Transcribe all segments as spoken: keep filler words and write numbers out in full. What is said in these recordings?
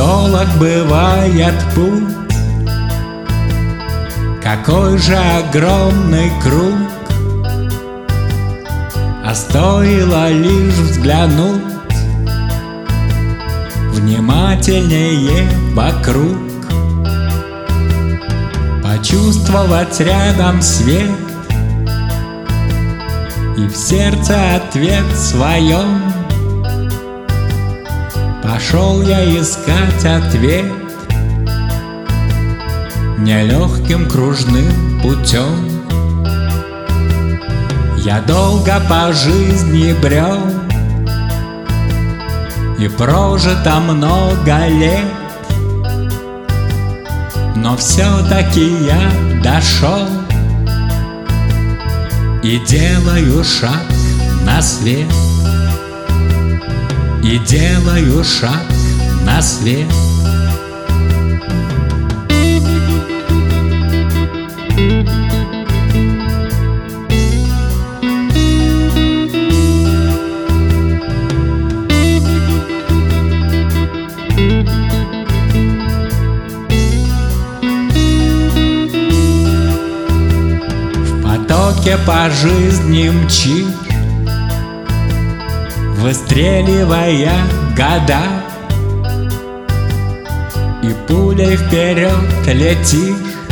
долг бывает путь, какой же огромный круг, а стоило лишь взглянуть внимательнее вокруг, почувствовать рядом свет и в сердце ответ своем. Пошел я искать ответ нелегким кружным путем. Я долго по жизни брел, и прожито много лет, но все-таки я дошел и делаю шаг на свет, и делаю шаг на свет. В потоке по жизни мчишь, выстреливая года, и пулей вперед летишь,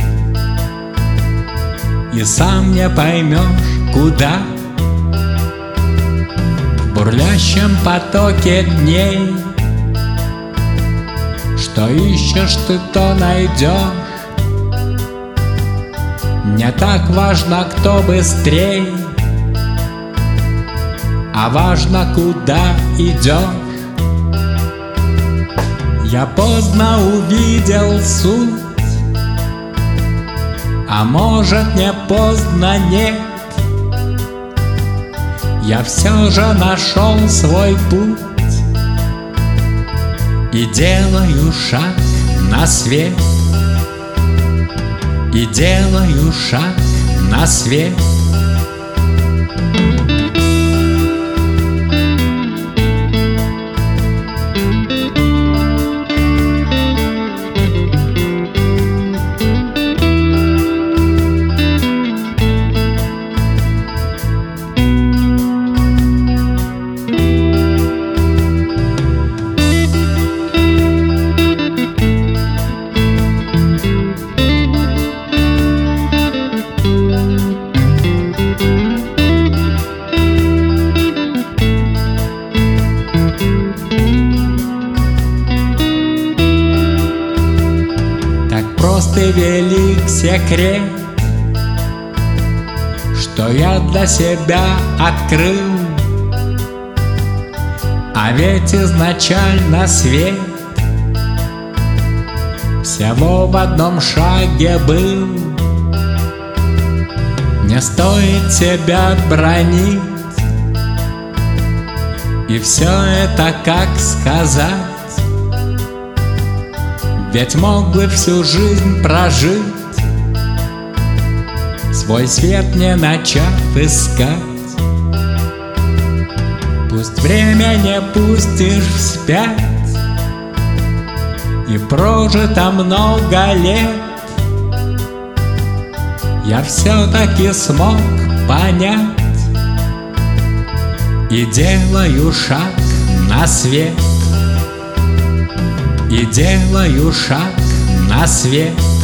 и сам не поймешь, куда. В бурлящем потоке дней, что ищешь ты, то найдешь. Не так важно, кто быстрей, а важно, куда идешь. Я поздно увидел суть, а может, не поздно, нет. Я все же нашел свой путь и делаю шаг на свет, и делаю шаг на свет. Прост и велик секрет, что я для себя открыл, а ведь изначально свет всего в одном шаге был. Не стоит себя бранить, и все это как сказать, ведь мог бы всю жизнь прожить, свой свет не начав искать. Пусть время не пустишь вспять, и прожито много лет, я все-таки смог понять и делаю шаг на свет, и делаю шаг на свет.